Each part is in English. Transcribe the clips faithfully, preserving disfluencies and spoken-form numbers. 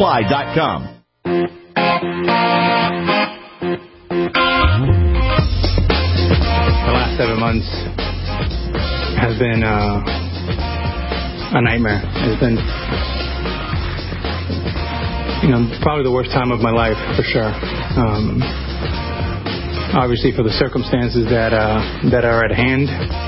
supply dot com. The last seven months has been uh, a nightmare. It's been, you know, probably the worst time of my life, for sure. Um, obviously, for the circumstances that uh, that are at hand.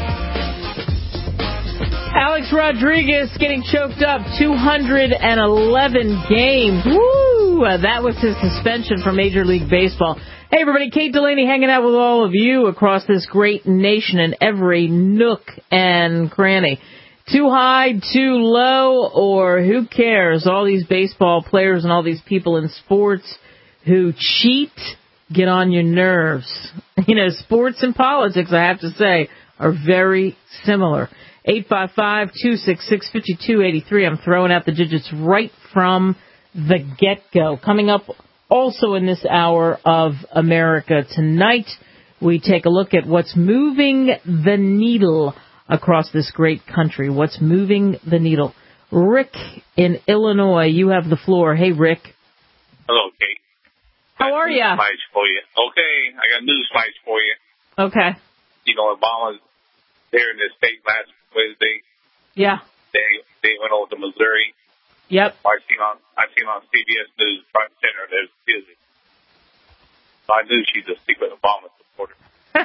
Alex Rodriguez getting choked up, two hundred eleven games. Woo! Uh, that was his suspension from Major League Baseball. Hey, everybody, Kate Delaney hanging out with all of you across this great nation in every nook and cranny. Too high, too low, or who cares? All these baseball players and all these people in sports who cheat get on your nerves. You know, sports and politics, I have to say, are very similar. eight five five, two six six, five two eight three. I'm throwing out the digits right from the get-go. Coming up also in this hour of America Tonight, we take a look at what's moving the needle across this great country. What's moving the needle? Rick in Illinois, you have the floor. Hey, Rick. Hello, Kate. How are you? Flash for you. Okay, I got news flash for you. Okay. You know, Obama's there in the state last Wednesday. Yeah. They they went over to Missouri. Yep. I seen on I seen on C B S News front and center there's Susie. So I knew she's a secret Obama supporter.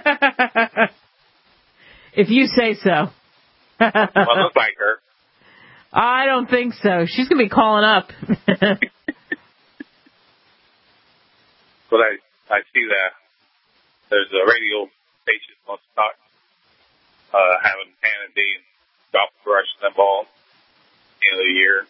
If you say so. Well, it looks like her. I don't think so. She's gonna be calling up. But I I see that there's a radio station wants to start uh, having Hannity and Ralph Rush and them all at the end of the year.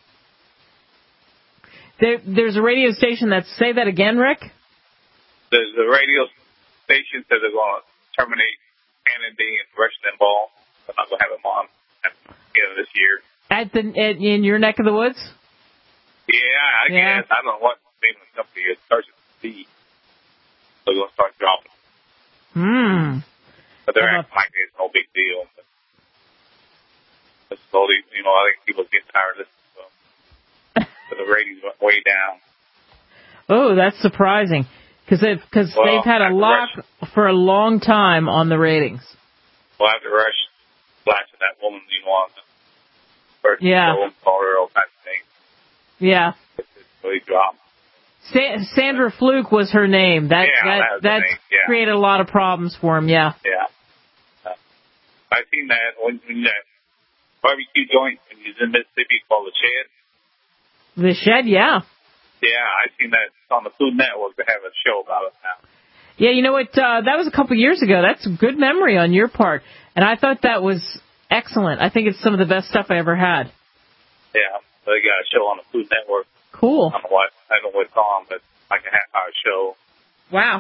There, there's a radio station that, say that again, Rick? There's a radio station that they're going to terminate Hannity and Rush Limbaugh. They're not going to have them on at the end of this year. At the at, in your neck of the woods? Yeah, I Yeah. guess. I don't know what the name of the company is. Starts with C. So they're going to start dropping. Hmm. But they're Uh-huh. acting like it's no big deal. But but slowly, you know, I think people get tired of this. So, so the ratings went way down. Oh, that's surprising. Because they've, cause Well, they've had a after lock Rush- for a long time on the ratings. Well, after Rush flashing that woman, you know, on the first Yeah. show, called her all kinds of things. Yeah. It's just really dropped. Sa- Sandra Fluke was her name. That Yeah, that that was the that's name, yeah. created a lot of problems for him. Yeah. Yeah. Uh, I seen that when, when that barbecue joint when he was in Mississippi called the Shed. The Shed. Yeah. Yeah, I seen that on the Food Network. They have a show about it now. Yeah. You know what? Uh, that was a couple years ago. That's a good memory on your part, and I thought that was excellent. I think it's some of the best stuff I ever had. Yeah, they got a show on the Food Network. Cool. I don't know what I don't know what it's on, but like a half hour show. Wow.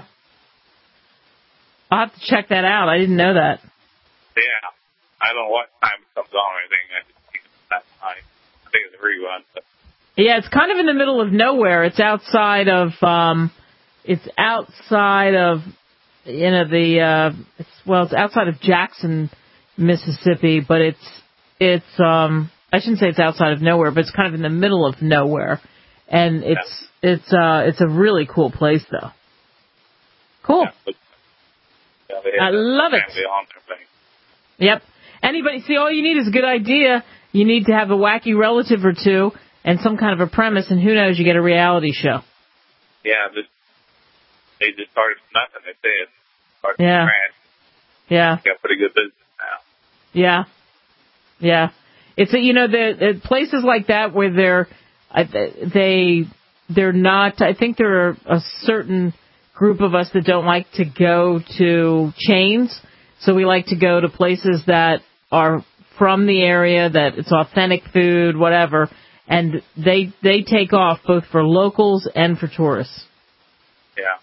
I'll have to check that out. I didn't know that. Yeah, I don't know what time it comes on or anything. I just think it's that time. I think it's a rerun. But Yeah, it's kind of in the middle of nowhere. It's outside of, um, it's outside of, you know, the, uh, it's, well, it's outside of Jackson, Mississippi, but it's, it's, um, I shouldn't say it's outside of nowhere, but it's kind of in the middle of nowhere. And it's, yeah. it's, uh, it's a really cool place though. Cool. Yeah, but, yeah, they I have love it. On their thing. Yep. Anybody, see, all you need is a good idea. You need to have a wacky relative or two and some kind of a premise, and who knows, you get a reality show. Yeah, this, they just started from nothing, they said. Started Yeah. from scratch. Yeah. Got pretty good business now. Yeah. Yeah. It's, a, you know, the, the places like that where they're, uh, they, they're not, I think there are a certain group of us that don't like to go to chains. So we like to go to places that are from the area, that it's authentic food, whatever. And they, they take off both for locals and for tourists. Yeah.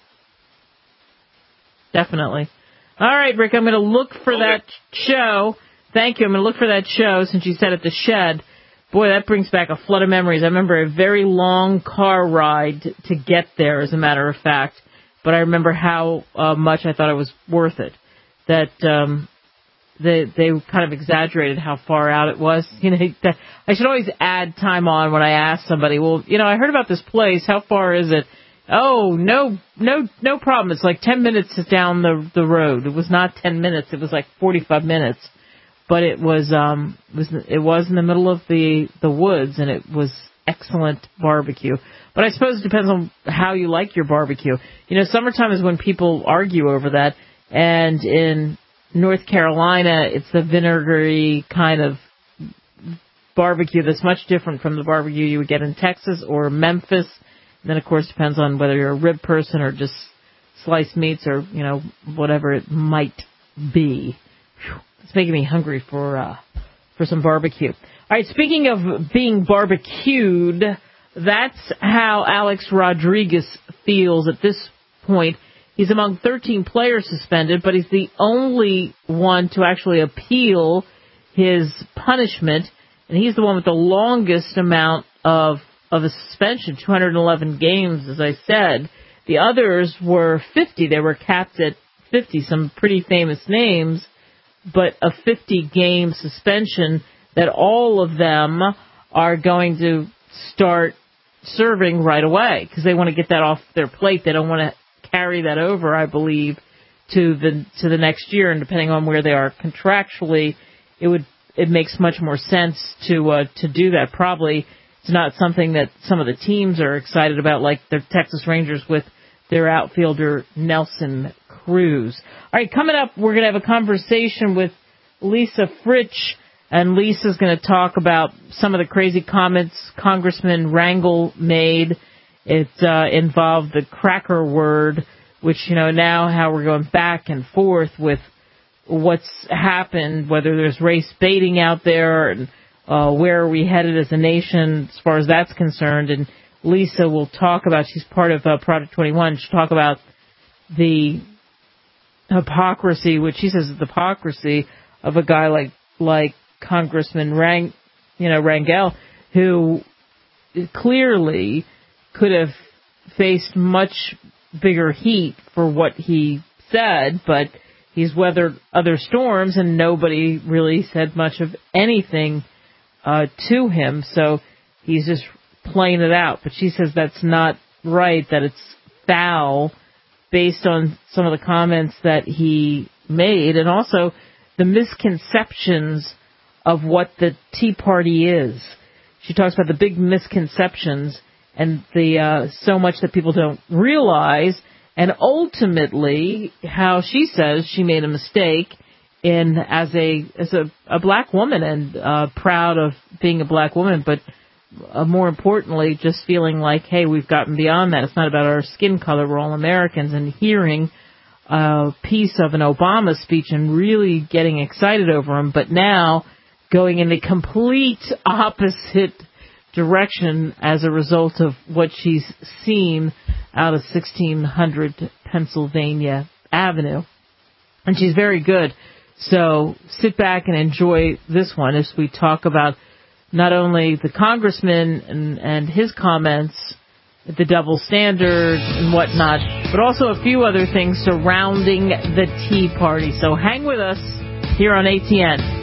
Definitely. All right, Rick, I'm going to look for Okay. that show. Thank you. I'm going to look for that show since you said at the Shed. Boy, that brings back a flood of memories. I remember a very long car ride to get there, as a matter of fact. But I remember how uh, much I thought it was worth it. That um, they they kind of exaggerated how far out it was. You know, I should always add time on when I ask somebody, well, you know, I heard about this place. How far is it? Oh, no, no, no problem. It's like ten minutes down the the road. It was not ten minutes. It was like forty-five minutes. But it was um was it was in the middle of the the woods, and it was excellent barbecue. But I suppose it depends on how you like your barbecue. You know, summertime is when people argue over that, and in North Carolina, it's the vinegary kind of barbecue that's much different from the barbecue you would get in Texas or Memphis. And then, of course, it depends on whether you're a rib person or just sliced meats or, you know, whatever it might be. Whew. It's making me hungry for uh, for some barbecue. All right, speaking of being barbecued, that's how Alex Rodriguez feels at this point. He's among thirteen players suspended, but he's the only one to actually appeal his punishment, and he's the one with the longest amount of of a suspension, two hundred eleven games, as I said. The others were fifty. They were capped at fifty, some pretty famous names, but a fifty-game suspension that all of them are going to start serving right away because they want to get that off their plate. They don't want to carry that over, I believe, to the to the next year. And depending on where they are contractually, it would it makes much more sense to uh, to do that. Probably it's not something that some of the teams are excited about, like the Texas Rangers with their outfielder Nelson Cruz. All right, coming up, we're going to have a conversation with Lisa Fritsch, and Lisa's going to talk about some of the crazy comments Congressman Rangel made. It uh, involved the cracker word, which, you know, now how we're going back and forth with what's happened, whether there's race baiting out there, and uh, where are we headed as a nation as far as that's concerned. And Lisa will talk about, she's part of uh, Project twenty-one, she'll talk about the hypocrisy, which she says is the hypocrisy of a guy like like Congressman Rang, you know, Rangel, who clearly could have faced much bigger heat for what he said, but he's weathered other storms and nobody really said much of anything uh, to him, so he's just playing it out. But she says that's not right, that it's foul based on some of the comments that he made, and also the misconceptions of what the Tea Party is. She talks about the big misconceptions and the uh, so much that people don't realize, and ultimately how she says she made a mistake in as a as a, a black woman, and uh, proud of being a black woman, but uh, more importantly, just feeling like, hey, we've gotten beyond that. It's not about our skin color. We're all Americans. And hearing a piece of an Obama speech and really getting excited over him, but now going in the complete opposite direction as a result of what she's seen out of sixteen hundred Pennsylvania Avenue. And she's very good. So sit back and enjoy this one as we talk about not only the congressman and, and his comments, the double standard and whatnot, but also a few other things surrounding the Tea Party. So hang with us here on A T N.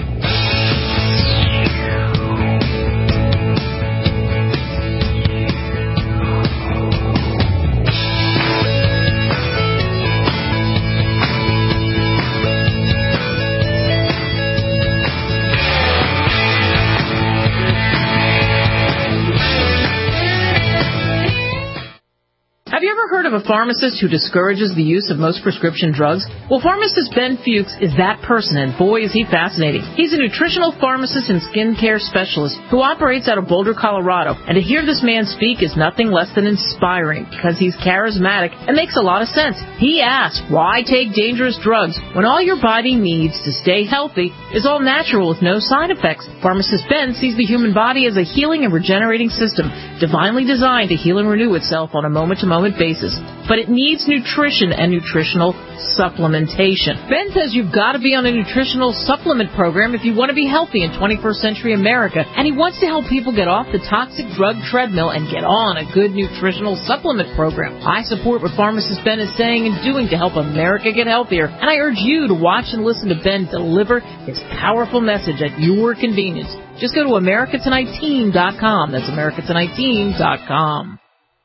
Have you ever heard of a pharmacist who discourages the use of most prescription drugs? Well, pharmacist Ben Fuchs is that person, and boy, is he fascinating. He's a nutritional pharmacist and skincare specialist who operates out of Boulder, Colorado. And to hear this man speak is nothing less than inspiring because he's charismatic and makes a lot of sense. He asks, why take dangerous drugs when all your body needs to stay healthy is all natural with no side effects? Pharmacist Ben sees the human body as a healing and regenerating system, divinely designed to heal and renew itself on a moment-to-moment basis. but it needs nutrition and nutritional supplementation. Ben says you've got to be on a nutritional supplement program if you want to be healthy in twenty-first century America, and he wants to help people get off the toxic drug treadmill and get on a good nutritional supplement program. I support what pharmacist Ben is saying and doing to help America get healthier, and I urge you to watch and listen to Ben deliver his powerful message at your convenience. Just go to America Tonight Team dot com. That's America Tonight Team dot com.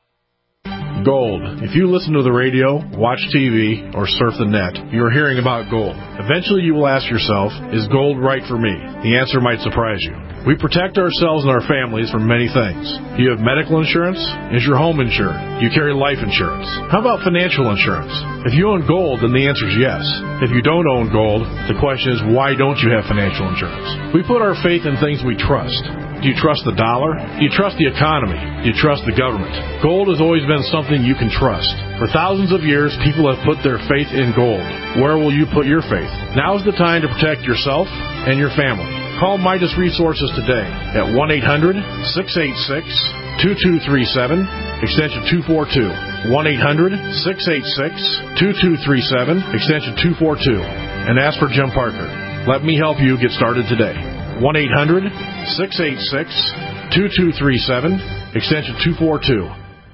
Gold. If you listen to the radio, watch T V, or surf the net, you are hearing about gold. Eventually you will ask yourself, is gold right for me? The answer might surprise you. We protect ourselves and our families from many things. Do you have medical insurance? Is your home insured? Do you carry life insurance? How about financial insurance? If you own gold, then the answer is yes. If you don't own gold, the question is, why don't you have financial insurance? We put our faith in things we trust. Do you trust the dollar? Do you trust the economy? Do you trust the government? Gold has always been something you can trust. For thousands of years, people have put their faith in gold. Where will you put your faith? Now is the time to protect yourself and your family. Call Midas Resources today at one eight hundred, six eight six, two two three seven, extension two four two. one eight hundred, six eight six, two two three seven, extension two four two. And ask for Jim Parker. Let me help you get started today. one eight hundred, six eight six, two two three seven, extension two four two.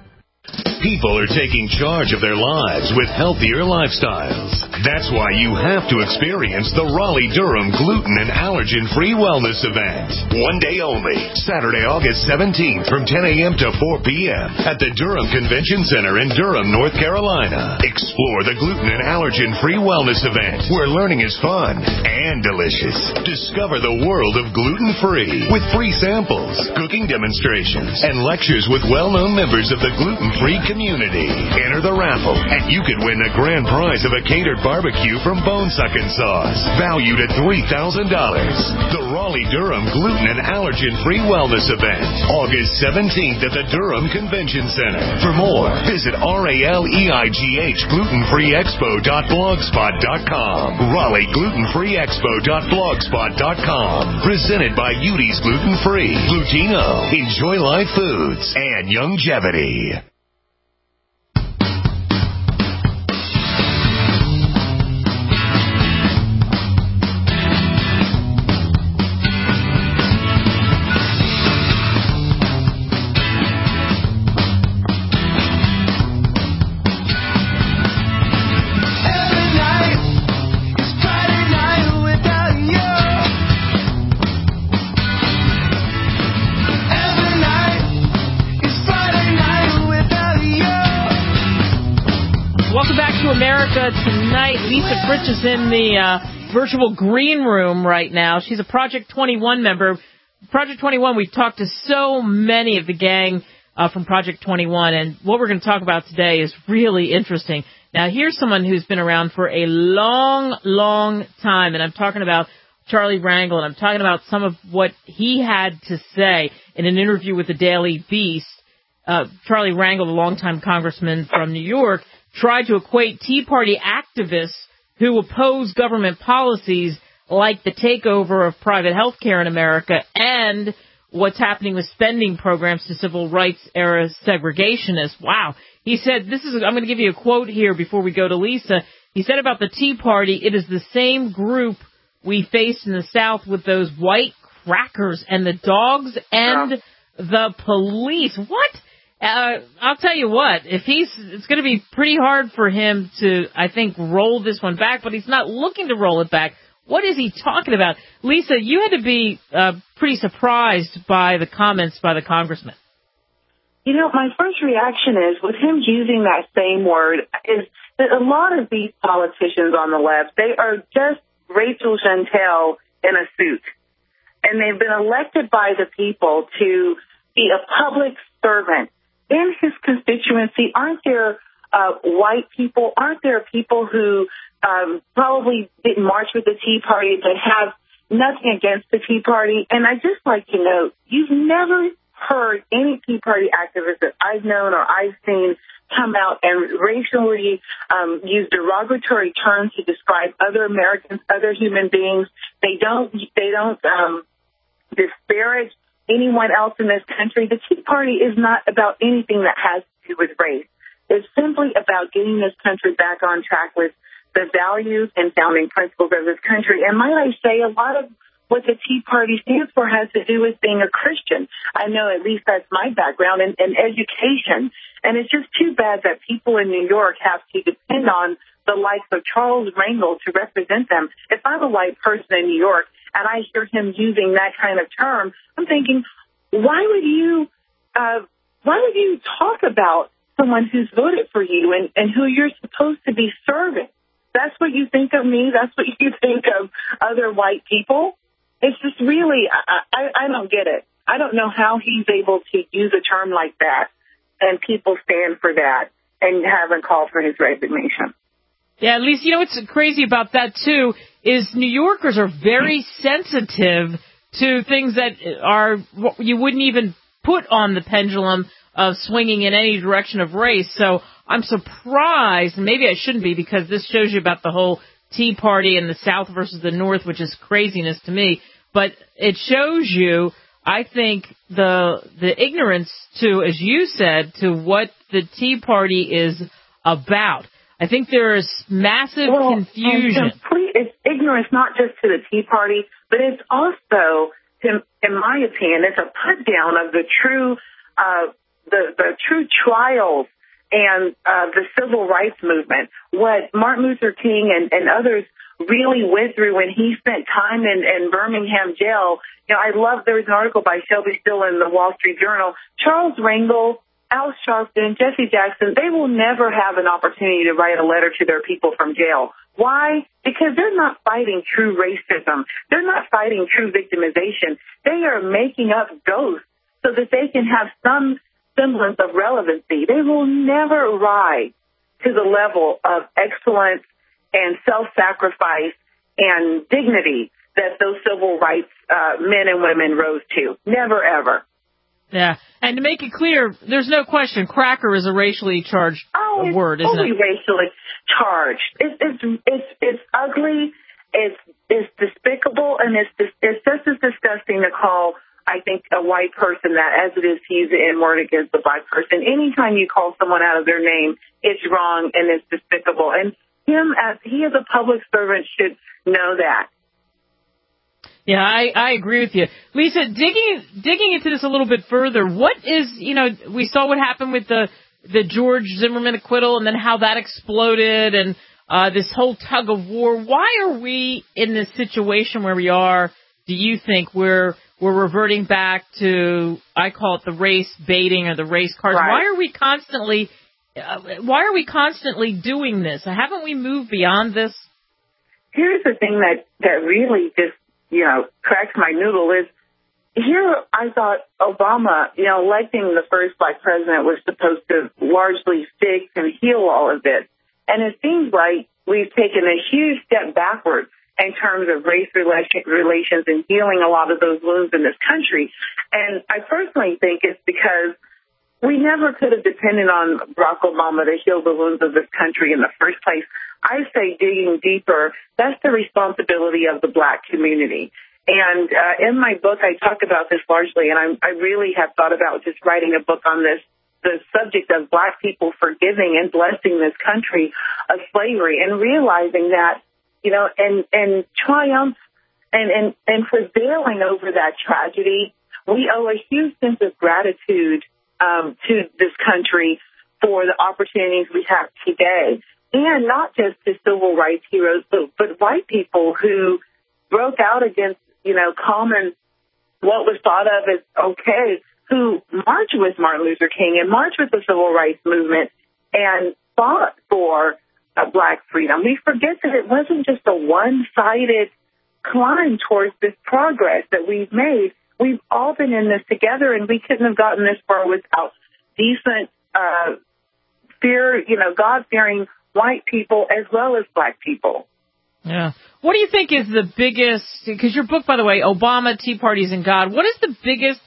People are taking charge of their lives with healthier lifestyles. That's why you have to experience the Raleigh-Durham Gluten and Allergen-Free Wellness Event. One day only, Saturday, August seventeenth from ten a.m. to four p.m. at the Durham Convention Center in Durham, North Carolina. Explore the Gluten and Allergen-Free Wellness Event, where learning is fun and delicious. Discover the world of gluten-free with free samples, cooking demonstrations, and lectures with well-known members of the gluten-free community. Enter the raffle, and you could win a grand prize of a catered barbecue from Bone Suckin' Sauce, valued at three thousand dollars. The Raleigh-Durham Gluten and Allergen-Free Wellness Event, August seventeenth at the Durham Convention Center. For more, visit R A L E I G H gluten free expo dot blogspot dot com. Raleigh gluten free expo dot blogspot dot com. Presented by Udi's Gluten Free, Glutino, Enjoy Life Foods, and Youngevity. America Tonight. Lisa Fritz is in the uh, virtual green room right now. She's a Project twenty-one member. Project twenty-one, we've talked to so many of the gang uh, from Project twenty-one, and what we're going to talk about today is really interesting. Now, here's someone who's been around for a long, long time, and I'm talking about Charlie Rangel, and I'm talking about some of what he had to say in an interview with the Daily Beast. Uh, Charlie Rangel, the longtime congressman from New York, tried to equate Tea Party activists who oppose government policies like the takeover of private health care in America and what's happening with spending programs to civil rights era segregationists. Wow. He said, this is, I'm going to give you a quote here before we go to Lisa. He said about the Tea Party, it is the same group we faced in the South with those white crackers and the dogs and the police. What? Uh, I'll tell you what, if he's, it's going to be pretty hard for him to, I think, roll this one back, but he's not looking to roll it back. What is he talking about? Lisa, you had to be uh, pretty surprised by the comments by the congressman. You know, my first reaction is, with him using that same word, is that a lot of these politicians on the left, they are just Rachel Jeantel in a suit. And they've been elected by the people to be a public servant. In his constituency, aren't there uh, white people, aren't there people who um, probably didn't march with the Tea Party that have nothing against the Tea Party? And I'd just like to note, you've never heard any Tea Party activists that I've known or I've seen come out and racially um, use derogatory terms to describe other Americans, other human beings. They don't, they don't um, disparage anyone else in this country. The Tea Party is not about anything that has to do with race. is simply about getting this country back on track with the values and founding principles of this country. And might I say, a lot of what the Tea Party stands for has to do with being a Christian. I know at least that's my background in, in education. And it's just too bad that people in New York have to depend on the likes of Charles Rangel to represent them. If I'm a white person in New York and I hear him using that kind of term, I'm thinking, why would you, uh, why would you talk about someone who's voted for you and, and who you're supposed to be serving? That's what you think of me. That's what you think of other white people. It's just really, I, I, I don't get it. I don't know how he's able to use a term like that and people stand for that and haven't called for his resignation. Yeah, at least, you know, what's crazy about that, too, is New Yorkers are very sensitive to things that are, you wouldn't even put on the pendulum of swinging in any direction of race. So I'm surprised, and maybe I shouldn't be, because this shows you about the whole Tea Party and the South versus the North, which is craziness to me. But it shows you, I think, the the ignorance to, as you said, to what the Tea Party is about. I think there is massive well, confusion. Complete, it's ignorance not just to the Tea Party, but it's also, in, in my opinion, it's a put down of the true, uh, the the true trials and uh, the civil rights movement. What Martin Luther King and, and others really went through when he spent time in, in Birmingham jail. You know, I love, there was an article by Shelby Still in the Wall Street Journal. Charles Rangel, Al Sharpton, Jesse Jackson, they will never have an opportunity to write a letter to their people from jail. Why? Because they're not fighting true racism. They're not fighting true victimization. They are making up ghosts so that they can have some semblance of relevancy. They will never rise to the level of excellence and self-sacrifice and dignity that those civil rights uh, men and women rose to. Never, ever. Yeah, and to make it clear, there's no question, cracker is a racially charged oh, it's word, isn't totally it? racially charged. It's it's it's it's ugly. It's it's despicable, and it's it's just as disgusting to call, I think, a white person that as it is to use the N word against a black person. Anytime you call someone out of their name, it's wrong and it's despicable. And him, as he as a public servant, should know that. Yeah, I, I agree with you. Lisa, digging digging into this a little bit further, what is, you know, we saw what happened with the, the George Zimmerman acquittal and then how that exploded and uh, this whole tug of war. Why are we in this situation where we are, do you think, where we're reverting back to, I call it the race baiting or the race cards? Right. Why are we constantly, uh, why are we constantly doing this? Haven't we moved beyond this? Here's the thing that, that really just, you know, cracks my noodle is here I thought Obama, you know, electing the first black president was supposed to largely fix and heal all of this. And it seems like we've taken a huge step backwards in terms of race relation, relations and healing a lot of those wounds in this country. And I personally think it's because we never could have depended on Barack Obama to heal the wounds of this country in the first place. I say digging deeper, that's the responsibility of the black community. And uh, in my book, I talk about this largely, and I, I really have thought about just writing a book on this, the subject of black people forgiving and blessing this country of slavery and realizing that, you know, and, and triumph and, and, and prevailing over that tragedy, we owe a huge sense of gratitude um, to this country for the opportunities we have today. And not just to civil rights heroes, but, but white people who broke out against, you know, common, what was thought of as okay, who marched with Martin Luther King and marched with the civil rights movement and fought for uh, black freedom. We forget that it wasn't just a one-sided climb towards this progress that we've made. We've all been in this together, and we couldn't have gotten this far without decent, uh, fear, you know, God-fearing white people as well as black people. Yeah. What do you think is the biggest, because your book, by the way, Obama, Tea Parties, and God, what is the biggest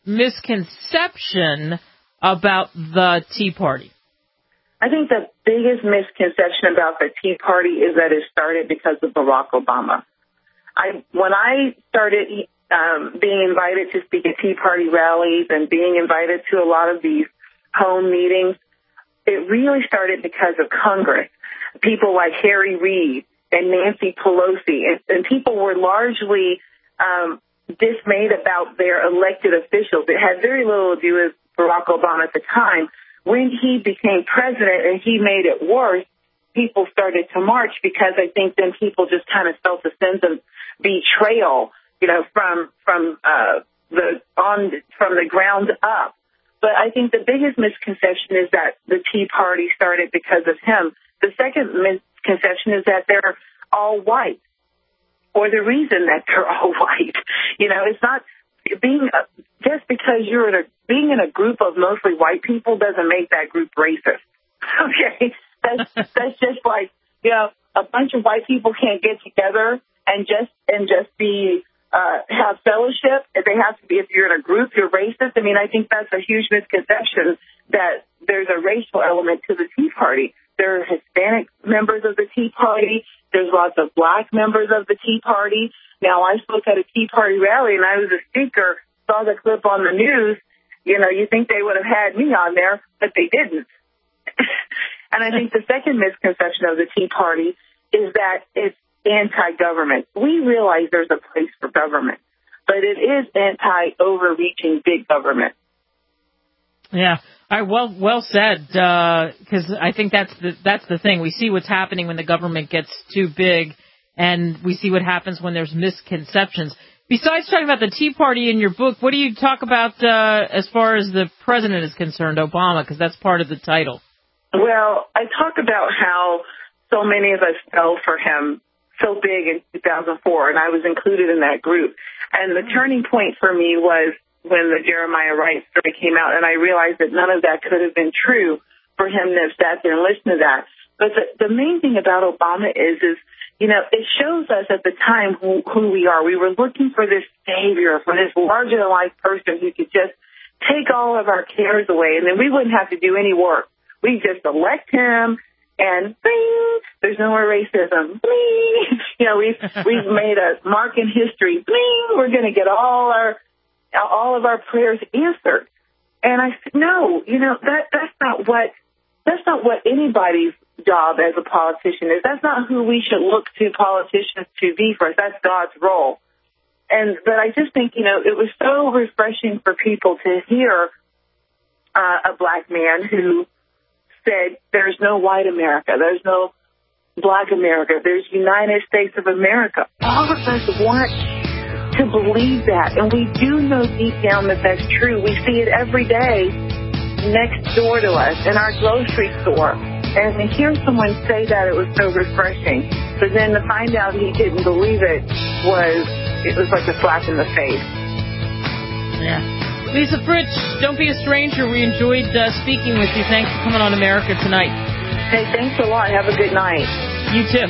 misconception about the Tea Party? I think the biggest misconception about the Tea Party is that it started because of Barack Obama. I, when I started um, being invited to speak at Tea Party rallies and being invited to a lot of these home meetings, it really started because of Congress. People like Harry Reid and Nancy Pelosi, and, and people were largely um, dismayed about their elected officials. It had very little to do with Barack Obama at the time. When he became president and he made it worse, people started to march because I think then people just kind of felt a sense of betrayal, you know, from from uh, the on from the ground up. But I think the biggest misconception is that the Tea Party started because of him. The second misconception is that they're all white, or the reason that they're all white. You know, it's not being a, just because you're in a being in a group of mostly white people doesn't make that group racist. Okay, that's that's just like, you know, a bunch of white people can't get together and just and just be uh, have fellowship. They have to be. If you're in a group, you're racist. I mean, I think that's a huge misconception that there's a racial element to the Tea Party. There are Hispanic members of the Tea Party. There's lots of black members of the Tea Party. Now, I spoke at a Tea Party rally, and I was a speaker, saw the clip on the news. You know, you think they would have had me on there, but they didn't. And I think the second misconception of the Tea Party is that it's anti-government. We realize there's a place for government, but it is anti-overreaching big government. Yeah. All right, well, well said. Because uh, I think that's the that's the thing. We see what's happening when the government gets too big, and we see what happens when there's misconceptions. Besides talking about the Tea Party in your book, what do you talk about uh, as far as the president is concerned, Obama? Because that's part of the title. Well, I talk about how so many of us fell for him so big in two thousand four, and I was included in that group. And the turning point for me was when the Jeremiah Wright story came out, and I realized that none of that could have been true for him to have sat there and listened to that. But the, the main thing about Obama is, is, you know, it shows us at the time who, who we are. We were looking for this savior, for this larger-than-life person who could just take all of our cares away, and then we wouldn't have to do any work. We just elect him, and bling, there's no more racism. Bling, you know, we've we've made a mark in history. Bling, we're going to get all our all of our prayers answered. And I said, no, you know, that that's not what that's not what anybody's job as a politician is. That's not who we should look to politicians to be for us. That's God's role. And but I just think, you know, it was so refreshing for people to hear uh, a black man who said, there's no white America, there's no black America, there's United States of America. All of us want to believe that, and we do know deep down that that's true. We see it every day next door to us in our grocery store. And to hear someone say that, it was so refreshing. But then to find out he didn't believe it was, it was like a slap in the face. Yeah. Lisa Fritsch, don't be a stranger. We enjoyed uh, speaking with you. Thanks for coming on America Tonight. Hey, thanks a lot. Have a good night. You too.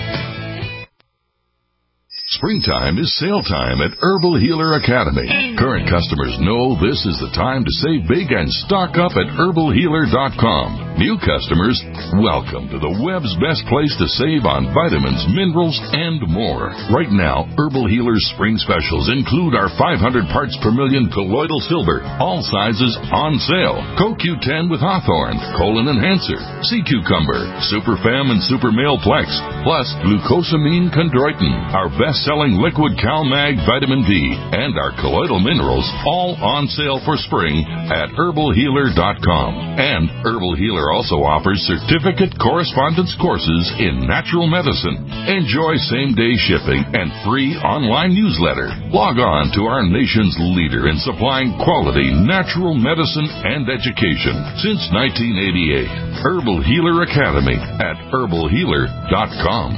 Springtime is sale time at Herbal Healer Academy. Current customers know this is the time to save big and stock up at herbal healer dot com. New customers, welcome to the web's best place to save on vitamins, minerals, and more. Right now, Herbal Healer's spring specials include our five hundred parts per million colloidal silver, all sizes on sale. Co Q ten with Hawthorne, Colon Enhancer, Sea Cucumber, Super Fem and Super Male Plex, plus glucosamine chondroitin, our best-selling liquid CalMag vitamin D, and our colloidal minerals, all on sale for spring at herbal healer dot com. And Herbal Healer also offers certificate correspondence courses in natural medicine. Enjoy same-day shipping and free online newsletter. Log on to our nation's leader in supplying quality natural medicine and education since nineteen eighty-eight. Herbal Healer Academy at herbal healer dot com.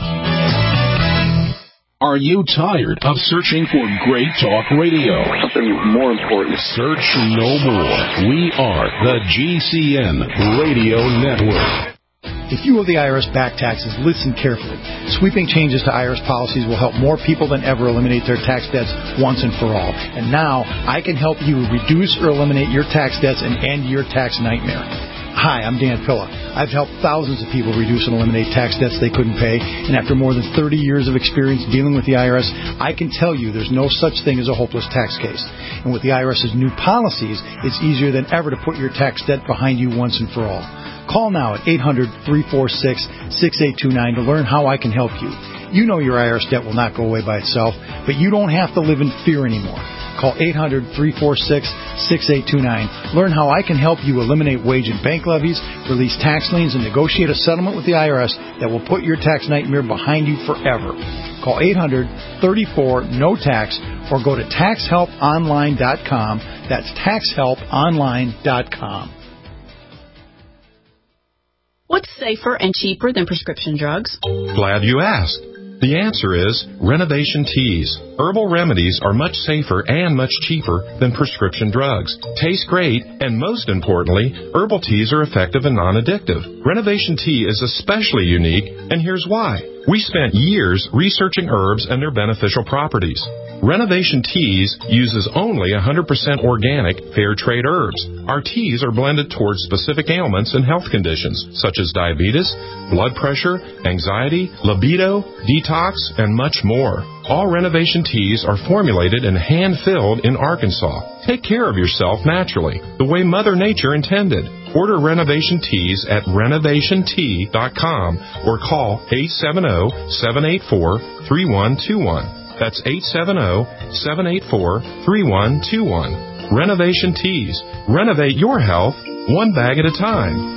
Are you tired of searching for great talk radio? Something more important. Search no more. We are the G C N Radio Network. If you owe the I R S back taxes, listen carefully. Sweeping changes to I R S policies will help more people than ever eliminate their tax debts once and for all. And now, I can help you reduce or eliminate your tax debts and end your tax nightmare. Hi, I'm Dan Pilla. I've helped thousands of people reduce and eliminate tax debts they couldn't pay, and after more than thirty years of experience dealing with the I R S, I can tell you there's no such thing as a hopeless tax case. And with the IRS's new policies, it's easier than ever to put your tax debt behind you once and for all. Call now at eight hundred, three four six, six eight two nine to learn how I can help you. You know your I R S debt will not go away by itself, but you don't have to live in fear anymore. Call eight hundred, three four six, six eight two nine. Learn how I can help you eliminate wage and bank levies, release tax liens, and negotiate a settlement with the I R S that will put your tax nightmare behind you forever. Call eight hundred, three four, N O T A X or go to tax help online dot com. That's tax help online dot com. What's safer and cheaper than prescription drugs? Glad you asked. The answer is Renovation Teas. Herbal remedies are much safer and much cheaper than prescription drugs. Taste great, and most importantly, herbal teas are effective and non-addictive. Renovation Tea is especially unique, and here's why. We spent years researching herbs and their beneficial properties. Renovation Teas uses only one hundred percent organic, fair trade herbs. Our teas are blended towards specific ailments and health conditions, such as diabetes, blood pressure, anxiety, libido, detox, and much more. All Renovation Teas are formulated and hand-filled in Arkansas. Take care of yourself naturally, the way Mother Nature intended. Order Renovation Teas at renovation tea dot com or call eight seven zero, seven eight four, three one two one. That's eight seven zero, seven eight four, three one two one. Renovation Teas. Renovate your health one bag at a time.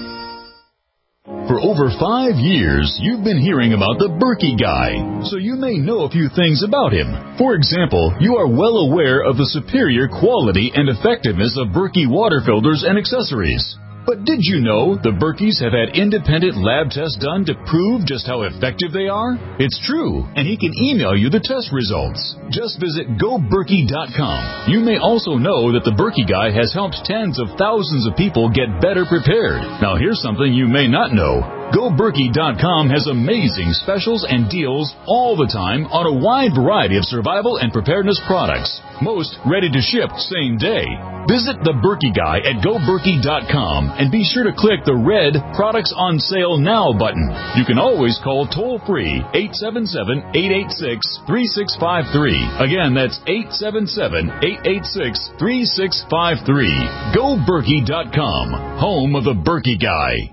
For over five years, you've been hearing about the Berkey Guy, so you may know a few things about him. For example, you are well aware of the superior quality and effectiveness of Berkey water filters and accessories. But did you know the Berkeys have had independent lab tests done to prove just how effective they are? It's true, and he can email you the test results. Just visit go berkey dot com. You may also know that the Berkey Guy has helped tens of thousands of people get better prepared. Now here's something you may not know. go berkey dot com has amazing specials and deals all the time on a wide variety of survival and preparedness products. Most ready to ship same day. Visit the Berkey Guy at go berkey dot com and be sure to click the red Products on Sale Now button. You can always call toll-free eight seven seven, eight eight six, three six five three. Again, that's eight seven seven, eight eight six, three six five three. go berkey dot com, home of the Berkey Guy.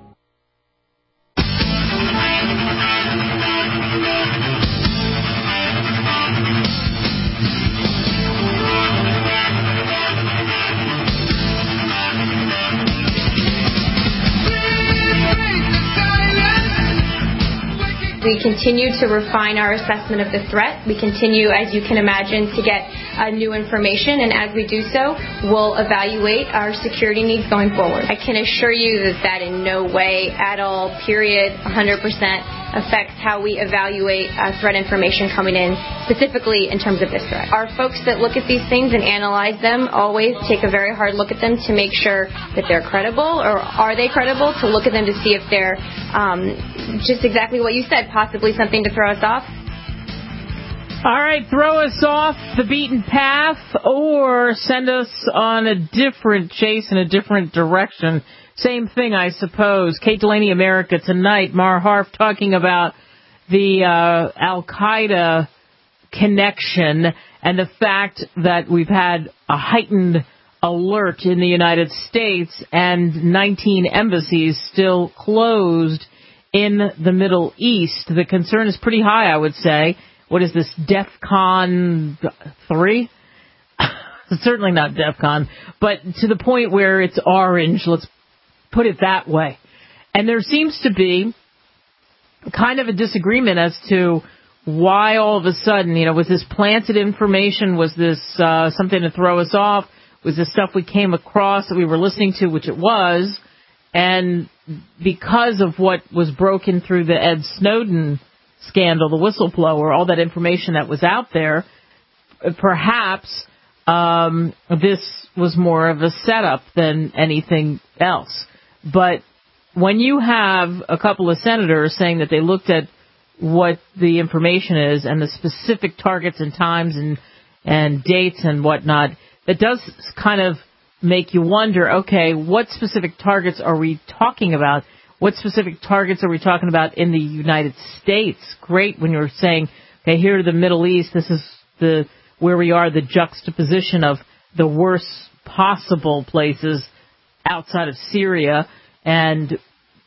We continue to refine our assessment of the threat. We continue, as you can imagine, to get uh, new information, and as we do so, we'll evaluate our security needs going forward. I can assure you that that in no way, at all, period, one hundred percent affects how we evaluate uh, threat information coming in, specifically in terms of this threat. Our folks that look at these things and analyze them always take a very hard look at them to make sure that they're credible, or are they credible, to look at them to see if they're um, just exactly what you said, possibly something to throw us off. All right, throw us off the beaten path or send us on a different chase in a different direction. Same thing, I suppose. Kate Delaney, America Tonight. Mar Harf talking about the uh, Al-Qaeda connection and the fact that we've had a heightened alert in the United States and nineteen embassies still closed in the Middle East. The concern is pretty high, I would say. What is this, DEFCON three? Certainly not DEFCON, but to the point where it's orange, let's put it that way. And there seems to be kind of a disagreement as to why all of a sudden, you know, was this planted information? Was this uh, something to throw us off? Was this stuff we came across that we were listening to, which it was? And because of what was broken through the Ed Snowden scandal, the whistleblower, all that information that was out there, perhaps um, this was more of a setup than anything else. But when you have a couple of senators saying that they looked at what the information is and the specific targets and times and, and dates and whatnot, that does kind of make you wonder, okay, what specific targets are we talking about? What specific targets are we talking about in the United States? Great when you're saying, okay, here to the Middle East, this is the where we are, the juxtaposition of the worst possible places outside of Syria, and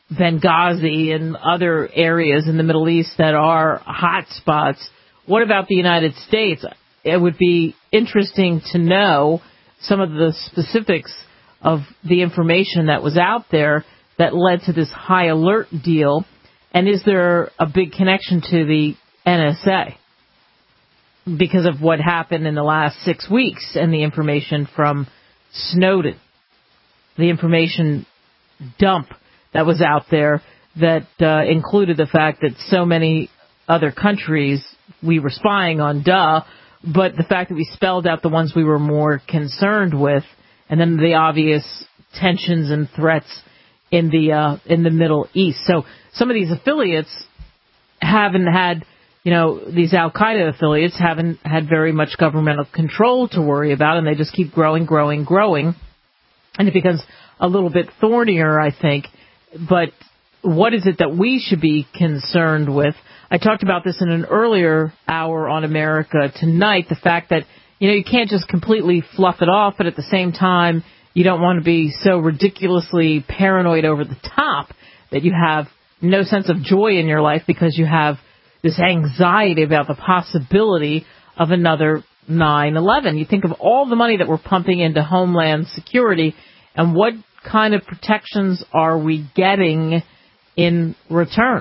Benghazi and other areas in the Middle East that are hot spots. What about the United States? It would be interesting to know some of the specifics of the information that was out there that led to this high alert deal. And is there a big connection to the N S A because of what happened in the last six weeks and the information from Snowden, the information dump that was out there that uh, included the fact that so many other countries we were spying on, duh, but the fact that we spelled out the ones we were more concerned with, and then the obvious tensions and threats in the uh, in the Middle East. So some of these affiliates haven't had, you know, these Al-Qaeda affiliates haven't had very much governmental control to worry about, and they just keep growing, growing, growing, and it becomes a little bit thornier, I think. But what is it that we should be concerned with? I talked about this in an earlier hour on America Tonight, the fact that, you know, you can't just completely fluff it off, but at the same time, you don't want to be so ridiculously paranoid over the top that you have no sense of joy in your life because you have this anxiety about the possibility of another nine eleven. You think of all the money that we're pumping into Homeland Security, and what kind of protections are we getting in return?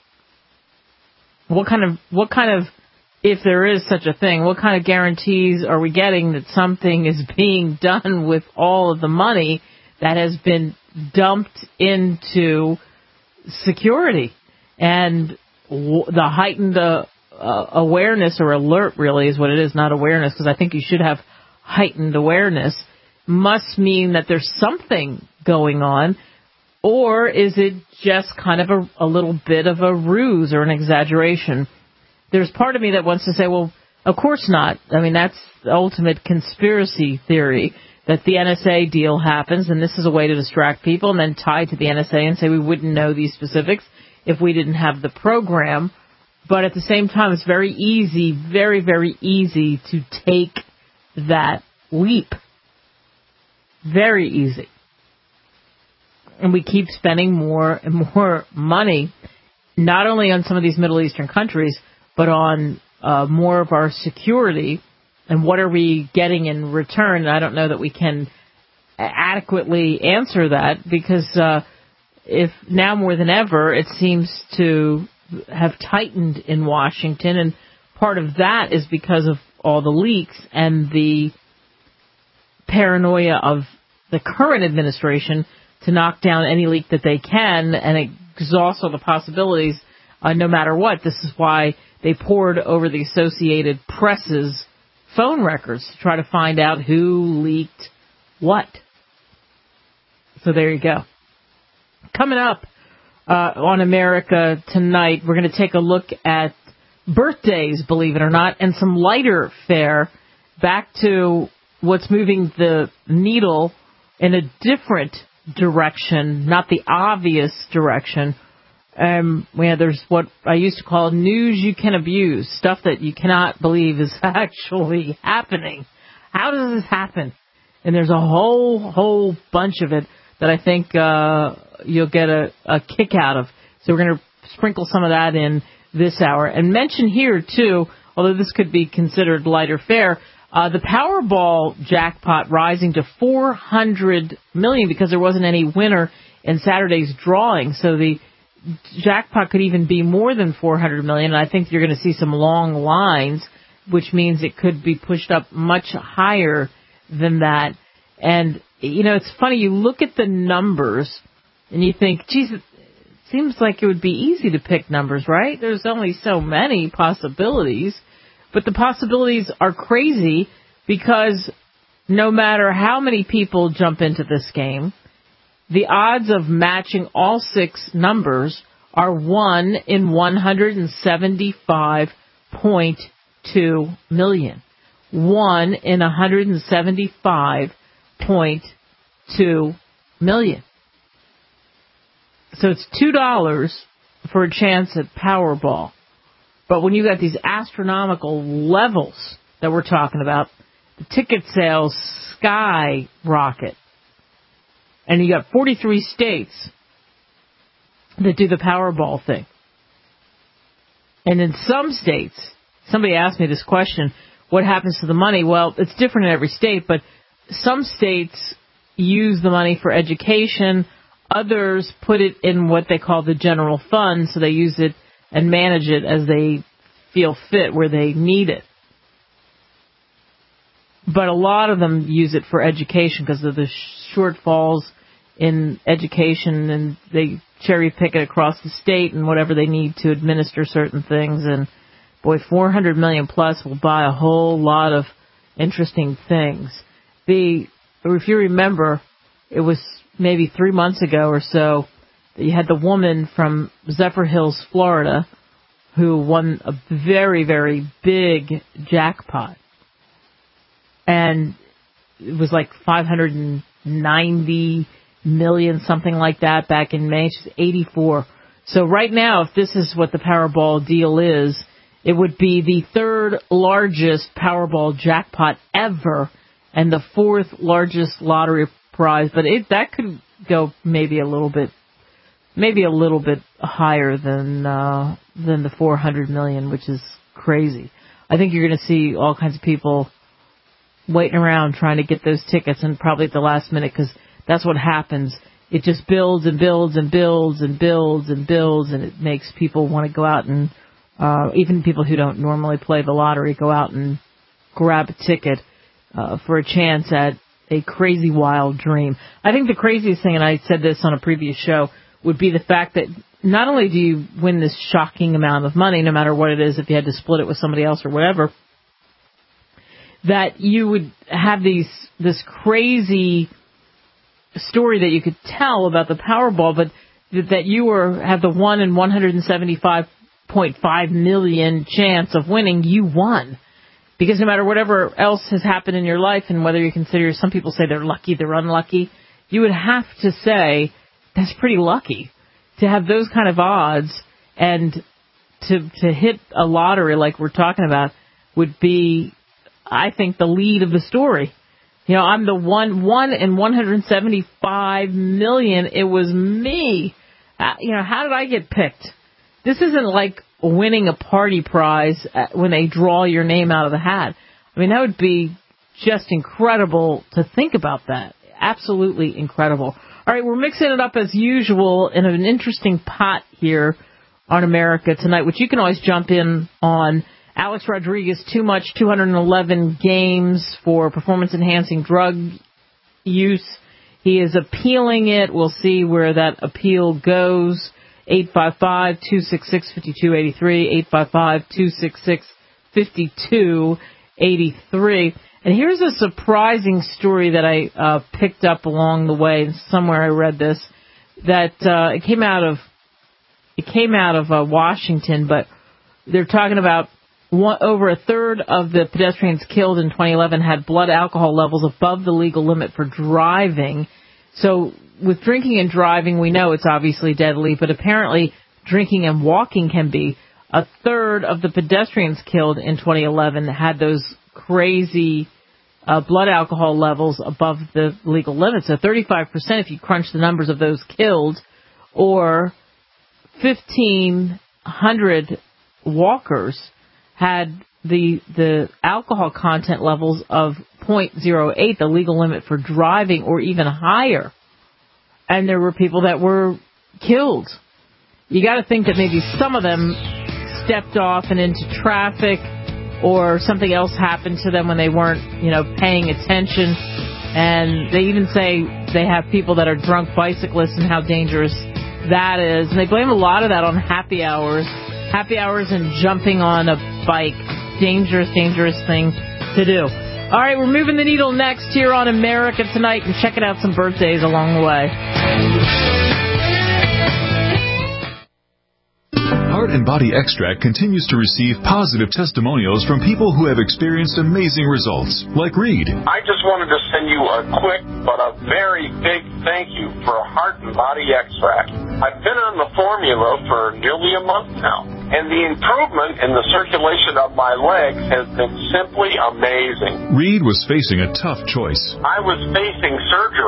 What kind of, what kind of, if there is such a thing, what kind of guarantees are we getting that something is being done with all of the money that has been dumped into security? And w- the heightened uh, uh, awareness or alert really is what it is, not awareness, because I think you should have heightened awareness, must mean that there's something going on. Or is it just kind of a, a little bit of a ruse or an exaggeration? There's part of me that wants to say, well, of course not. I mean, that's the ultimate conspiracy theory, that the N S A deal happens, and this is a way to distract people, and then tie to the N S A and say we wouldn't know these specifics if we didn't have the program. But at the same time, it's very easy, very, very easy to take that leap. Very easy. And we keep spending more and more money, not only on some of these Middle Eastern countries, but on uh, more of our security. And what are we getting in return? I don't know that we can adequately answer that, because uh, if now more than ever, it seems to have tightened in Washington. And part of that is because of all the leaks and the paranoia of the current administration to knock down any leak that they can and exhaust all the possibilities uh, no matter what. This is why they poured over the Associated Press's phone records to try to find out who leaked what. So there you go. Coming up uh, on America Tonight, we're going to take a look at birthdays, believe it or not, and some lighter fare, back to what's moving the needle in a different direction, not the obvious direction. Um, yeah, there's what I used to call news you can abuse, stuff that you cannot believe is actually happening. How does this happen? And there's a whole, whole bunch of it that I think uh, you'll get a, a kick out of. So we're going to sprinkle some of that in this hour. And mention here, too, although this could be considered lighter fare, Uh, the Powerball jackpot rising to four hundred million dollars because there wasn't any winner in Saturday's drawing. So the jackpot could even be more than four hundred million dollars. And I think you're going to see some long lines, which means it could be pushed up much higher than that. And, you know, it's funny. You look at the numbers and you think, geez, it seems like it would be easy to pick numbers, right? There's only so many possibilities. But the possibilities are crazy because no matter how many people jump into this game, the odds of matching all six numbers are one in one hundred seventy-five point two million. One in one hundred seventy-five point two million. So it's two dollars for a chance at Powerball. But when you got these astronomical levels that we're talking about, the ticket sales skyrocket. And you got forty-three states that do the Powerball thing. And in some states, somebody asked me this question, what happens to the money? Well, it's different in every state, but some states use the money for education. Others put it in what they call the general fund, so they use it and manage it as they feel fit where they need it. But a lot of them use it for education because of the shortfalls in education, and they cherry pick it across the state and whatever they need to administer certain things. And boy, four hundred million plus will buy a whole lot of interesting things. The, if you remember, it was maybe three months ago or so that you had the woman from Zephyr Hills, Florida, who won a very, very big jackpot. And it was like five hundred ninety million, something like that, back in May. She's eighty-four. So right now, if this is what the Powerball deal is, it would be the third largest Powerball jackpot ever and the fourth largest lottery prize. But it, that could go maybe a little bit, maybe a little bit higher than uh, than the four hundred million, which is crazy. I think you're going to see all kinds of people waiting around trying to get those tickets, and probably at the last minute, because that's what happens. It just builds and builds and builds and builds and builds, and it makes people want to go out and, uh, even people who don't normally play the lottery, go out and grab a ticket uh, for a chance at a crazy wild dream. I think the craziest thing, and I said this on a previous show, would be the fact that not only do you win this shocking amount of money, no matter what it is, if you had to split it with somebody else or whatever, that you would have these this crazy story that you could tell about the Powerball, but that you were have the one in one hundred seventy-five point five million chance of winning, you won. Because no matter whatever else has happened in your life, and whether you consider, some people say they're lucky, they're unlucky, you would have to say that's pretty lucky to have those kind of odds, and to to hit a lottery like we're talking about would be, I think, the lead of the story. You know, I'm the one, one in one hundred seventy-five million. It was me. Uh, you know, how did I get picked? This isn't like winning a party prize when they draw your name out of the hat. I mean, that would be just incredible to think about that. Absolutely incredible. All right, we're mixing it up as usual in an interesting pot here on America Tonight, which you can always jump in on. Alex Rodriguez, too much, two hundred eleven games for performance-enhancing drug use. He is appealing it. We'll see where that appeal goes. eight five five, two six six, five two eight three, eight five five, two six six, five two eight three. And here's a surprising story that I uh, picked up along the way. Somewhere I read this, that uh, it came out of it came out of uh, Washington, but they're talking about One, over a third of the pedestrians killed in twenty eleven had blood alcohol levels above the legal limit for driving. So with drinking and driving, we know it's obviously deadly, but apparently drinking and walking can be. A third of the pedestrians killed in twenty eleven had those crazy uh, blood alcohol levels above the legal limit. So thirty-five percent if you crunch the numbers of those killed, or fifteen hundred walkers had the the alcohol content levels of zero point zero eight, the legal limit for driving, or even higher. And there were people that were killed. You got to think that maybe some of them stepped off and into traffic, or something else happened to them when they weren't, you know, paying attention. And they even say they have people that are drunk bicyclists and how dangerous that is. And they blame a lot of that on happy hours. Happy hours and jumping on a bike. Dangerous, dangerous thing to do. All right, we're moving the needle next here on America Tonight and checking out some birthdays along the way. Heart and Body Extract continues to receive positive testimonials from people who have experienced amazing results, like Reed. I just wanted to send you a quick but a very big thank you for Heart and Body Extract. I've been on the formula for nearly a month now, and the improvement in the circulation of my legs has been simply amazing. Reed was facing a tough choice. I was facing surgery,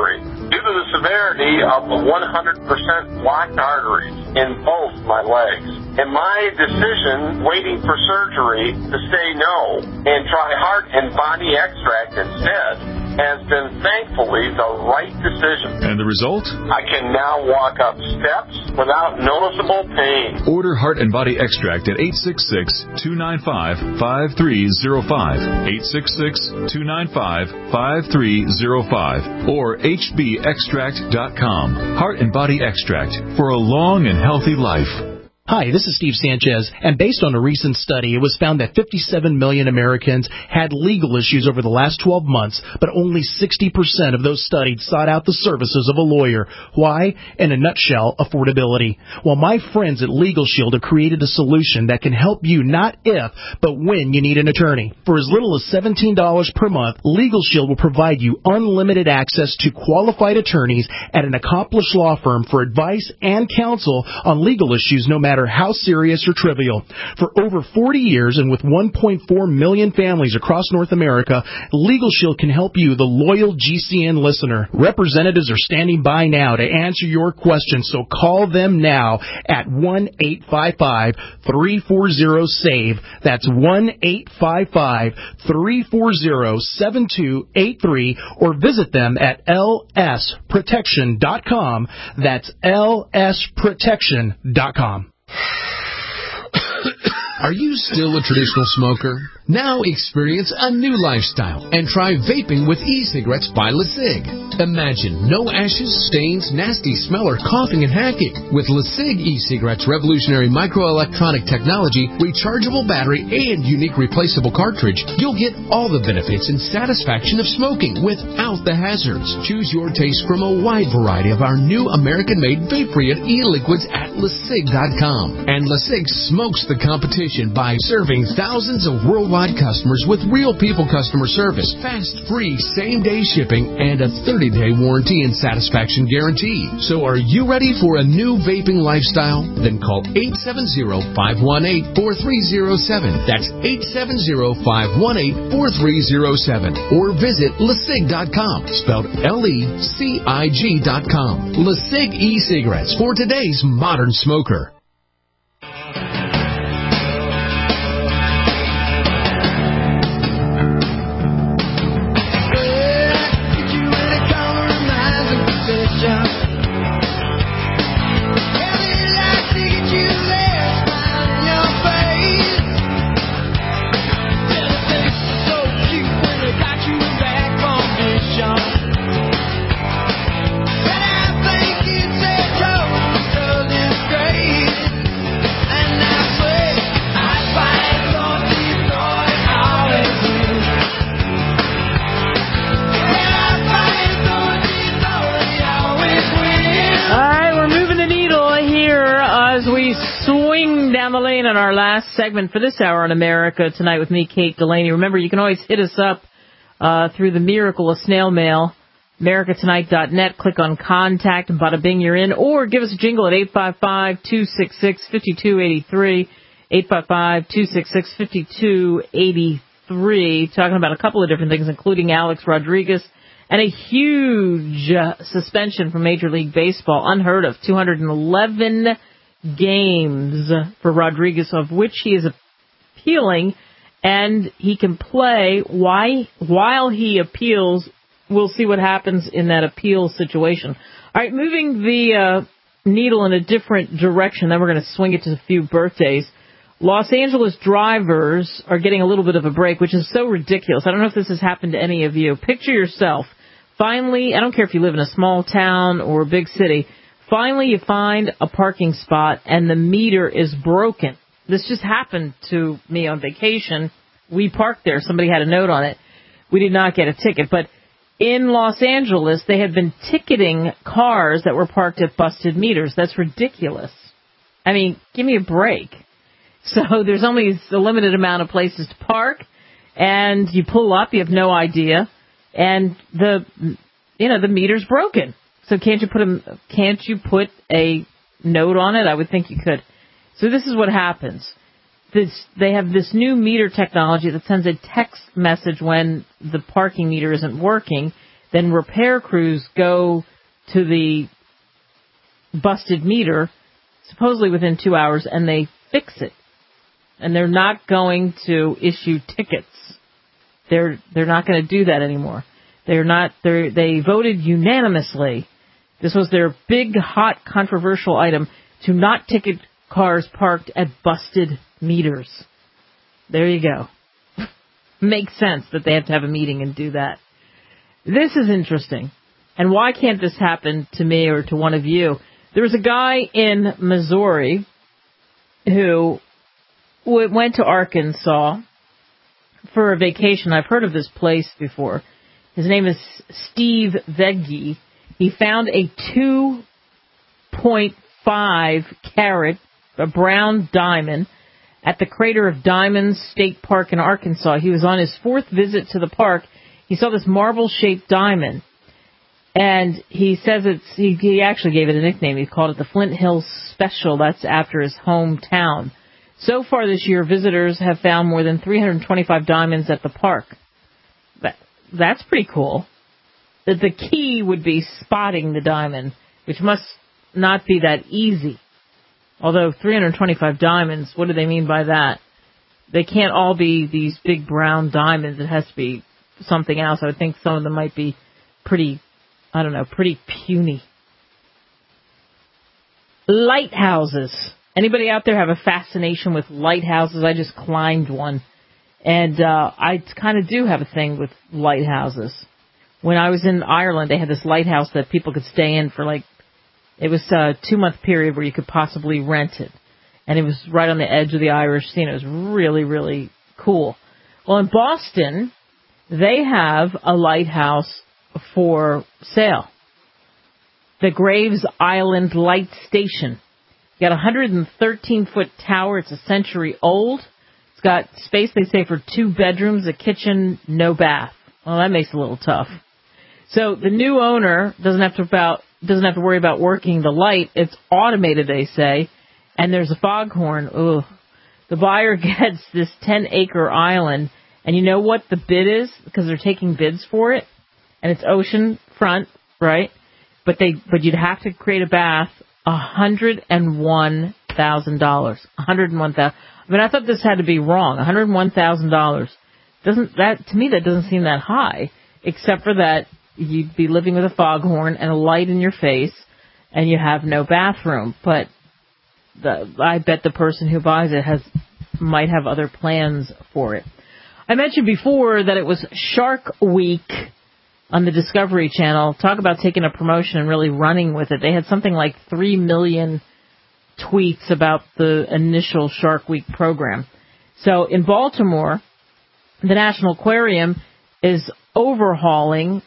due to the severity of the one hundred percent blocked arteries in both my legs. And my decision, waiting for surgery, to say no and try heart and body extract instead, has been thankfully the right decision. And the result? I can now walk up steps without noticeable pain. Order Heart and Body Extract at eight six six, two nine five, five three zero five, eight six six, two nine five, five three zero five, or h b extract dot com. Heart and Body Extract for a long and healthy life. Hi, this is Steve Sanchez, and based on a recent study, it was found that fifty-seven million Americans had legal issues over the last twelve months, but only sixty percent of those studied sought out the services of a lawyer. Why? In a nutshell, affordability. Well, my friends at Legal Shield have created a solution that can help you not if, but when you need an attorney. For as little as seventeen dollars per month, Legal Shield will provide you unlimited access to qualified attorneys at an accomplished law firm for advice and counsel on legal issues no matter how serious or trivial. For over forty years and with one point four million families across North America, Legal Shield can help you, the loyal G C N listener. Representatives are standing by now to answer your questions, so call them now at one eight five five, three four zero, SAVE. That's one eight five five, three four zero, seven two eight three, or visit them at l s protection dot com. That's l s protection dot com. Are you still a traditional smoker? Now experience a new lifestyle and try vaping with e-cigarettes by LeSig. Imagine no ashes, stains, nasty smell, or coughing and hacking. With LeSig e-cigarettes' revolutionary microelectronic technology, rechargeable battery, and unique replaceable cartridge, you'll get all the benefits and satisfaction of smoking without the hazards. Choose your taste from a wide variety of our new American-made vape-free e-liquids at LeSig dot com. And LeSig smokes the competition by serving thousands of worldwide customers with real people customer service, fast, free, same-day shipping, and a thirty-day warranty and satisfaction guarantee. So are you ready for a new vaping lifestyle? Then call eight seven zero, five one eight, four three zero seven. That's eight seven zero, five one eight, four three zero seven. Or visit LeSig dot com, spelled L E C I G dot com. LeSig e-cigarettes for today's modern smoker. In our last segment for this hour on America Tonight with me, Kate Delaney. Remember, you can always hit us up uh, through the miracle of snail mail, america tonight dot net. Click on Contact, and bada bing, you're in. Or give us a jingle at eight five five, two six six, five two eight three, eight five five, two six six, five two eight three. Talking about a couple of different things, including Alex Rodriguez and a huge uh, suspension from Major League Baseball. Unheard of. two hundred eleven games for Rodriguez, of which he is appealing, and he can play why, while he appeals. We'll see what happens in that appeal situation. All right, moving the uh, needle in a different direction, then we're going to swing it to a few birthdays. Los Angeles drivers are getting a little bit of a break, which is so ridiculous. I don't know if this has happened to any of you. Picture yourself. Finally, I don't care if you live in a small town or a big city, finally, you find a parking spot, and the meter is broken. This just happened to me on vacation. We parked there. Somebody had a note on it. We did not get a ticket. But in Los Angeles, they have been ticketing cars that were parked at busted meters. That's ridiculous. I mean, give me a break. So there's only a limited amount of places to park, and you pull up, you have no idea, and the, you know, the meter's broken. So can't you put a, can't you put a note on it? I would think you could. So this is what happens. This, they have this new meter technology that sends a text message when the parking meter isn't working. Then repair crews go to the busted meter, supposedly within two hours, and they fix it. And they're not going to issue tickets. They're they're not going to do that anymore. They're not. They they voted unanimously. This was their big, hot, controversial item to not ticket cars parked at busted meters. There you go. Makes sense that they have to have a meeting and do that. This is interesting. And why can't this happen to me or to one of you? There was a guy in Missouri who w- went to Arkansas for a vacation. I've heard of this place before. His name is Steve Veggie. He found a two point five carat a brown diamond at the Crater of Diamonds State Park in Arkansas. He was on his fourth visit to the park. He saw this marble-shaped diamond, and he says it's, he, he actually gave it a nickname. He called it the Flint Hills Special. That's after his hometown. So far this year, visitors have found more than three hundred twenty-five diamonds at the park. That, that's pretty cool. The, the key would be spotting the diamond, which must not be that easy. Although three hundred twenty-five diamonds, what do they mean by that? They can't all be these big brown diamonds. It has to be something else. I would think some of them might be pretty, I don't know, pretty puny. Lighthouses. Anybody out there have a fascination with lighthouses? I just climbed one. And uh, I kind of do have a thing with lighthouses. When I was in Ireland, they had this lighthouse that people could stay in for like, it was a two-month period where you could possibly rent it. And it was right on the edge of the Irish Sea. It was really, really cool. Well, in Boston, they have a lighthouse for sale. The Graves Island Light Station. It's got a one hundred thirteen foot tower. It's a century old. It's got space, they say, for two bedrooms, a kitchen, no bath. Well, that makes it a little tough. So the new owner doesn't have to about doesn't have to worry about working the light. It's automated, they say, and there's a foghorn. Ugh. The buyer gets this ten acre island, and you know what the bid is? Because they're taking bids for it, and it's ocean front, right? But they but you'd have to create a bath, one hundred one thousand dollars. one hundred one thousand dollars. I mean, I thought this had to be wrong. one hundred one thousand dollars. Doesn't that to me that doesn't seem that high, except for that you'd be living with a foghorn and a light in your face, and you have no bathroom. But the, I bet the person who buys it has might have other plans for it. I mentioned before that it was Shark Week on the Discovery Channel. Talk about taking a promotion and really running with it. They had something like three million tweets about the initial Shark Week program. So in Baltimore, the National Aquarium is overhauling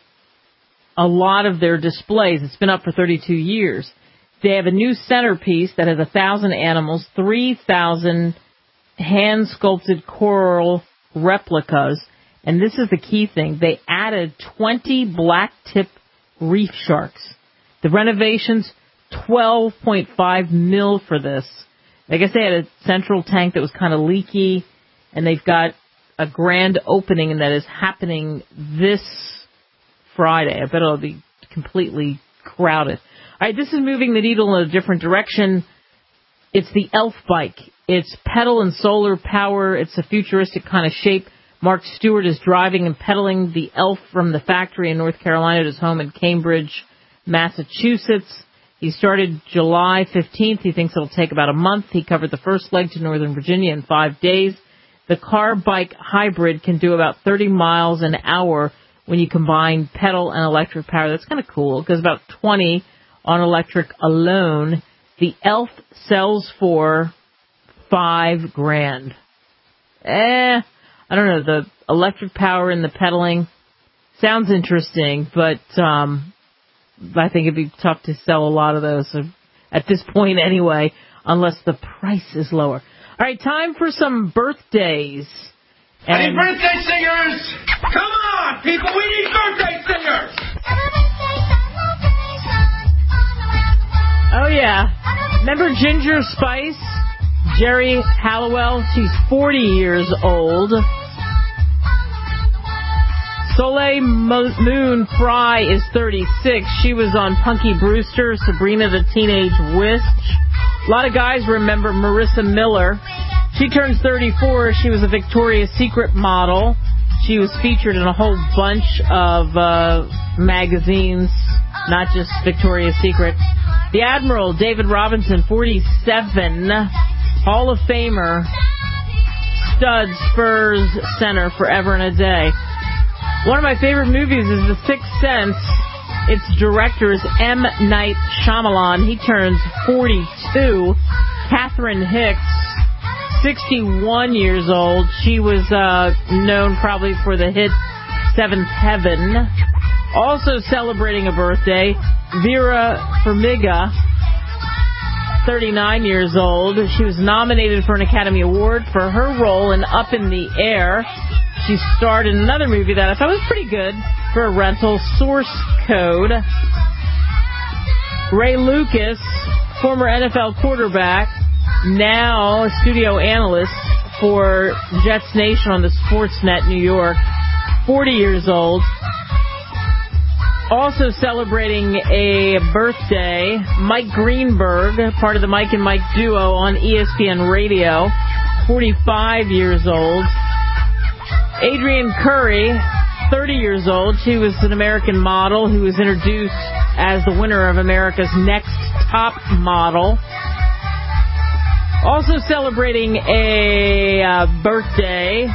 a lot of their displays. It's been up for thirty-two years. They have a new centerpiece that has one thousand animals, three thousand hand-sculpted coral replicas, and this is the key thing. They added twenty black-tip reef sharks. The renovations, twelve point five mil for this. I guess they had a central tank that was kind of leaky, and they've got a grand opening that is happening this Friday. I bet it'll be completely crowded. All right, this is moving the needle in a different direction. It's the Elf bike. It's pedal and solar power. It's a futuristic kind of shape. Mark Stewart is driving and pedaling the Elf from the factory in North Carolina to his home in Cambridge, Massachusetts. He started July fifteenth. He thinks it'll take about a month. He covered the first leg to Northern Virginia in five days. The car-bike hybrid can do about thirty miles an hour when you combine pedal and electric power. That's kind of cool. It goes about twenty on electric alone. The Elf sells for five grand. Eh, I don't know. The electric power and the pedaling sounds interesting, but um, I think it'd be tough to sell a lot of those at this point anyway, unless the price is lower. All right, time for some birthdays. And I need birthday singers! Come on, people, we need birthday singers! Oh, yeah. Remember Ginger Spice? Jerry Halliwell? She's forty years old. Soleil Moon Frye is thirty-six. She was on Punky Brewster, Sabrina the Teenage Witch. A lot of guys remember Marissa Miller. She turns thirty-four. She was a Victoria's Secret model. She was featured in a whole bunch of uh, magazines, not just Victoria's Secret. The Admiral, David Robinson, forty-seven. Hall of Famer. Stud, Spurs center, forever and a day. One of my favorite movies is The Sixth Sense. Its director is M. Night Shyamalan. He turns forty-two. Catherine Hicks, sixty-one years old. She was uh, known probably for the hit Seventh Heaven. Also celebrating a birthday, Vera Farmiga, thirty-nine years old. She was nominated for an Academy Award for her role in Up in the Air. She starred in another movie that I thought was pretty good for a rental, Source Code. Ray Lucas, former N F L quarterback, now a studio analyst for Jets Nation on the Sportsnet New York, forty years old. Also celebrating a birthday, Mike Greenberg, part of the Mike and Mike duo on E S P N Radio, forty-five years old. Adrienne Curry, thirty years old. She was an American model who was introduced as the winner of America's Next Top Model. Also celebrating a uh, birthday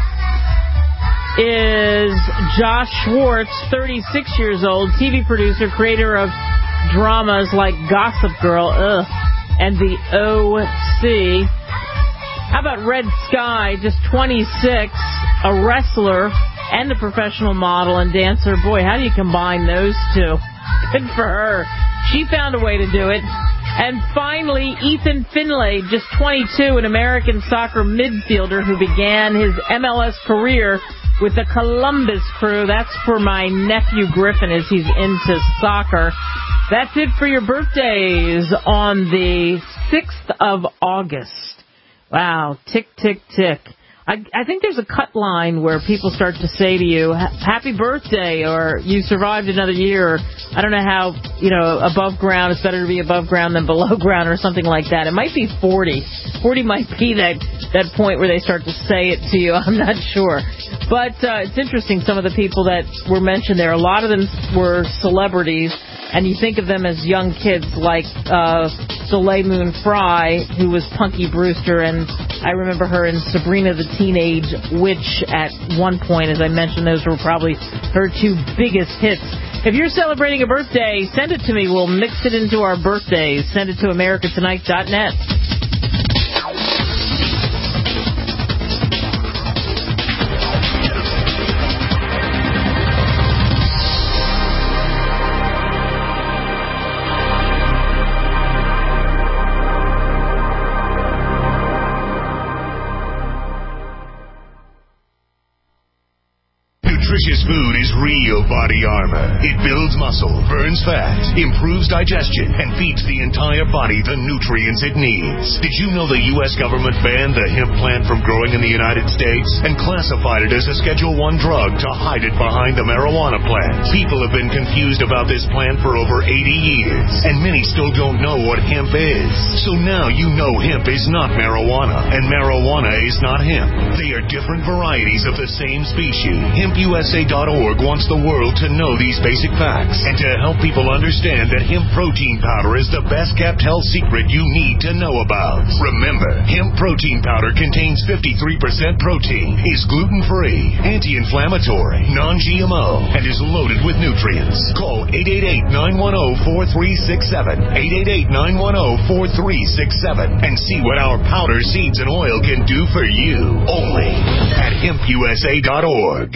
is Josh Schwartz, thirty-six years old, T V producer, creator of dramas like Gossip Girl ugh, and The O C. How about Red Sky, just twenty-six, a wrestler and a professional model and dancer. Boy, how do you combine those two? Good for her. She found a way to do it. And finally, Ethan Finlay, just twenty-two, an American soccer midfielder who began his M L S career with the Columbus Crew. That's for my nephew Griffin, as he's into soccer. That's it for your birthdays on the sixth of August. Wow, tick, tick, tick. I, I think there's a cut line where people start to say to you, happy birthday, or you survived another year, or I don't know how, you know, above ground, it's better to be above ground than below ground, or something like that. It might be forty. forty might be that, that point where they start to say it to you. I'm not sure. But uh, it's interesting, some of the people that were mentioned there, a lot of them were celebrities, and you think of them as young kids like uh, Soleil Moon Frye, who was Punky Brewster, and I remember her in Sabrina the Teenage Witch at one point. As I mentioned, those were probably her two biggest hits. If you're celebrating a birthday, send it to me. We'll mix it into our birthdays. Send it to America Tonight dot net. Nutritious food is real body armor. It builds muscle, burns fat, improves digestion, and feeds the entire body the nutrients it needs. Did you know the U S government banned the hemp plant from growing in the United States and classified it as a Schedule one drug to hide it behind the marijuana plant? People have been confused about this plant for over eighty years, and many still don't know what hemp is. So now you know hemp is not marijuana, and marijuana is not hemp. They are different varieties of the same species. hemp U S A dot org wants the world to know these basic facts and to help people understand that hemp protein powder is the best kept health secret you need to know about. Remember, hemp protein powder contains fifty-three percent protein, is gluten-free, anti-inflammatory, non-G M O, and is loaded with nutrients. Call eight eight eight, nine one zero, four three six seven, eight eight eight, nine one zero, four three six seven, and see what our powder, seeds, and oil can do for you. Only at hemp U S A dot org.